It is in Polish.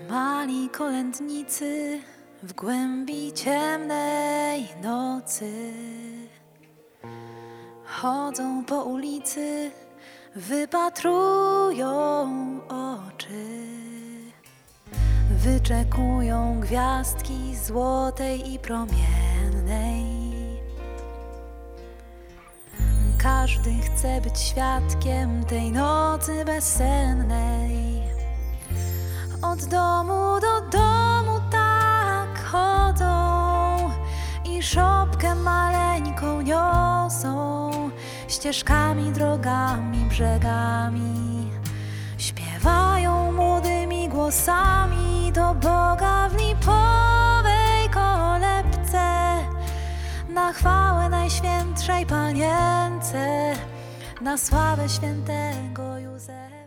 Mali kolędnicy w głębi ciemnej nocy chodzą po ulicy, wypatrują oczy, wyczekują gwiazdki złotej i promiennej. Każdy chce być świadkiem tej nocy bezsennej. Od domu do domu tak chodzą i szopkę maleńką niosą ścieżkami, drogami, brzegami. Śpiewają młodymi głosami do Boga w lipowej kolebce, na chwałę Najświętszej Panience, na sławę świętego Józefa.